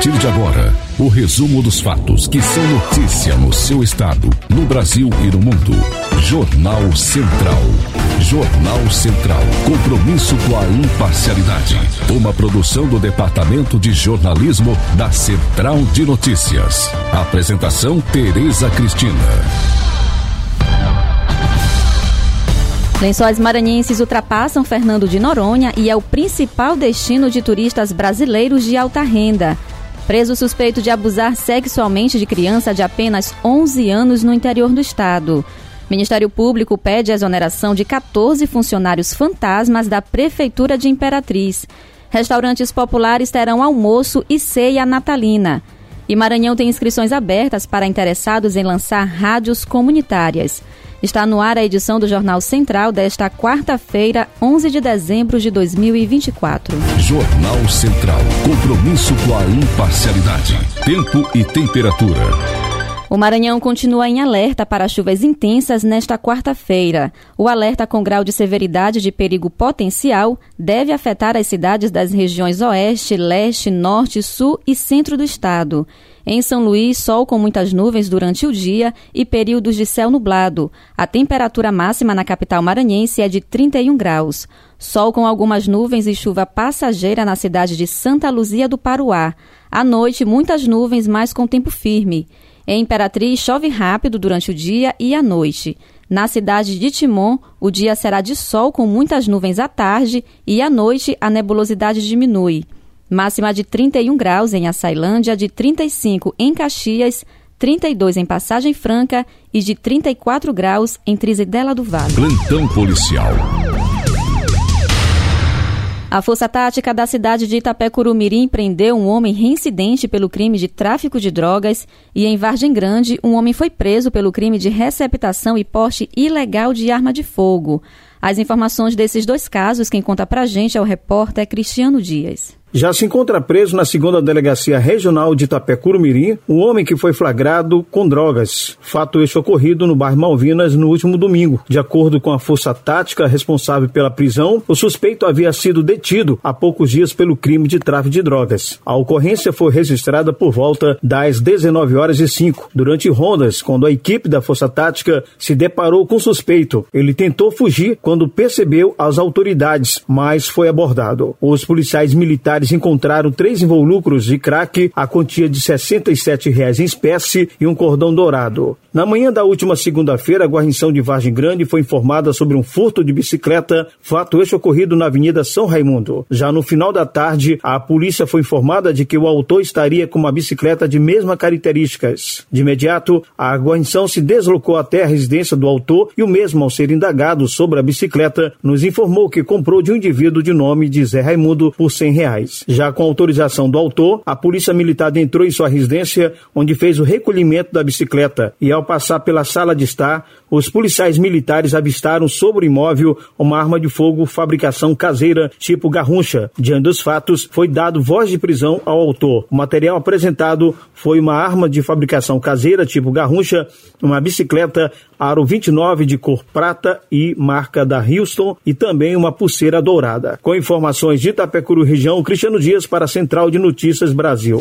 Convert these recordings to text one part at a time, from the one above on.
partir de agora, o resumo dos fatos que são notícia no seu estado, no Brasil e no mundo. Jornal Central. Jornal Central. Compromisso com a imparcialidade. Uma produção do Departamento de Jornalismo da Central de Notícias. Apresentação: Tereza Cristina. Lençóis maranhenses ultrapassam Fernando de Noronha e é o principal destino de turistas brasileiros de alta renda. Preso suspeito de abusar sexualmente de criança de apenas 11 anos no interior do estado. Ministério Público pede a exoneração de 14 funcionários fantasmas da Prefeitura de Imperatriz. Restaurantes populares terão almoço e ceia natalina. E Maranhão tem inscrições abertas para interessados em lançar rádios comunitárias. Está no ar a edição do Jornal Central desta quarta-feira, 11 de dezembro de 2024. Jornal Central. Compromisso com a imparcialidade. Tempo e temperatura. O Maranhão continua em alerta para chuvas intensas nesta quarta-feira. O alerta com grau de severidade de perigo potencial deve afetar as cidades das regiões oeste, leste, norte, sul e centro do estado. Em São Luís, sol com muitas nuvens durante o dia e períodos de céu nublado. A temperatura máxima na capital maranhense é de 31 graus. Sol com algumas nuvens e chuva passageira na cidade de Santa Luzia do Paruá. À noite, muitas nuvens, mas com tempo firme. Em Imperatriz, chove rápido durante o dia e à noite. Na cidade de Timon, o dia será de sol com muitas nuvens à tarde e à noite a nebulosidade diminui. Máxima de 31 graus em Açailândia, de 35 em Caxias, 32 em Passagem Franca e de 34 graus em Trizidela do Vale. Plantão policial. A Força Tática da cidade de Itapecuru-Mirim prendeu um homem reincidente pelo crime de tráfico de drogas e em Vargem Grande um homem foi preso pelo crime de receptação e porte ilegal de arma de fogo. As informações desses dois casos, quem conta pra gente é o repórter Cristiano Dias. Já se encontra preso na 2ª Delegacia Regional de Itapecuru-Mirim um homem que foi flagrado com drogas. Fato este ocorrido no bairro Malvinas no último domingo. De acordo com a Força Tática responsável pela prisão, o suspeito havia sido detido há poucos dias pelo crime de tráfico de drogas. A ocorrência foi registrada por volta das 19h05, durante rondas, quando a equipe da Força Tática se deparou com o suspeito. Ele tentou fugir quando percebeu as autoridades, mas foi abordado. Os policiais militares encontraram 3 invólucros de crack, a quantia de R$ 67 em espécie e um cordão dourado. Na manhã da última segunda-feira, a guarnição de Vargem Grande foi informada sobre um furto de bicicleta, fato este ocorrido na Avenida São Raimundo. Já no final da tarde, a polícia foi informada de que o autor estaria com uma bicicleta de mesmas características. De imediato, a guarnição se deslocou até a residência do autor e o mesmo, ao ser indagado sobre a bicicleta, nos informou que comprou de um indivíduo de nome de Zé Raimundo por R$100. Já com autorização do autor, a polícia militar entrou em sua residência, onde fez o recolhimento da bicicleta e, ao passar pela sala de estar, os policiais militares avistaram sobre o imóvel uma arma de fogo fabricação caseira tipo garrucha. Diante dos fatos, foi dado voz de prisão ao autor. O material apresentado foi uma arma de fabricação caseira tipo garrucha, uma bicicleta aro 29 de cor prata e marca da Houston e também uma pulseira dourada. Com informações de Itapecuru região, Cristiano Dias para a Central de Notícias Brasil.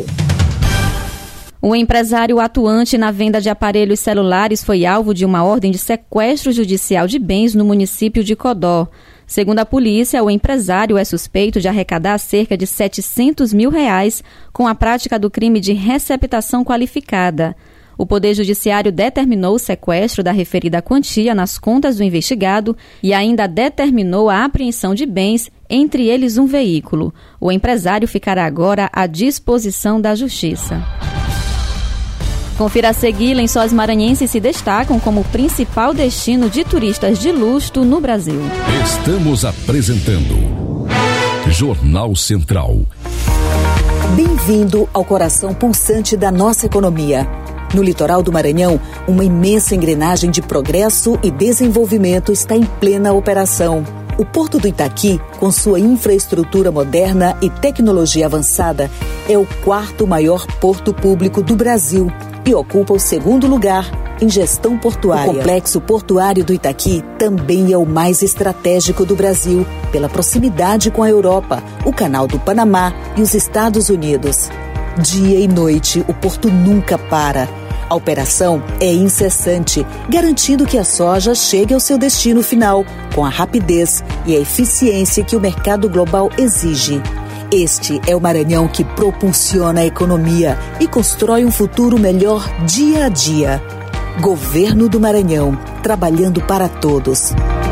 O empresário atuante na venda de aparelhos celulares foi alvo de uma ordem de sequestro judicial de bens no município de Codó. Segundo a polícia, o empresário é suspeito de arrecadar cerca de R$700 mil com a prática do crime de receptação qualificada. O Poder Judiciário determinou o sequestro da referida quantia nas contas do investigado e ainda determinou a apreensão de bens, entre eles um veículo. O empresário ficará agora à disposição da Justiça. Confira a seguir, Lençóis maranhenses se destacam como o principal destino de turistas de luxo no Brasil. Estamos apresentando Jornal Central. Bem-vindo ao coração pulsante da nossa economia. No litoral do Maranhão, uma imensa engrenagem de progresso e desenvolvimento está em plena operação. O Porto do Itaqui, com sua infraestrutura moderna e tecnologia avançada, é o 4º maior porto público do Brasil e ocupa o 2º lugar em gestão portuária. O complexo portuário do Itaqui também é o mais estratégico do Brasil, pela proximidade com a Europa, o Canal do Panamá e os Estados Unidos. Dia e noite, o porto nunca para. A operação é incessante, garantindo que a soja chegue ao seu destino final, com a rapidez e a eficiência que o mercado global exige. Este é o Maranhão que propulsiona a economia e constrói um futuro melhor dia a dia. Governo do Maranhão, trabalhando para todos.